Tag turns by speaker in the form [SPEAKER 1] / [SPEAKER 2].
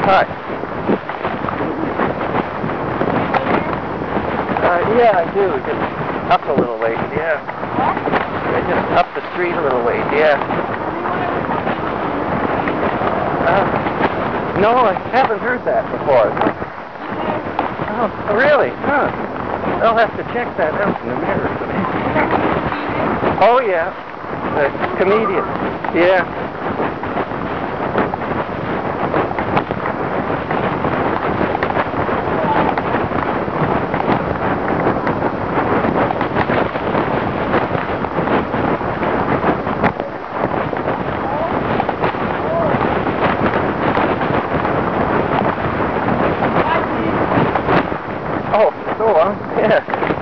[SPEAKER 1] Hi. Yeah, I do. Just up a little ways, yeah. Yeah, just up the street a little ways, yeah. No, I haven't heard that before. Oh, really? Huh. I'll have to check that out in the mirror. Oh, yeah. The comedian. Yeah. Oh, so long. Yeah.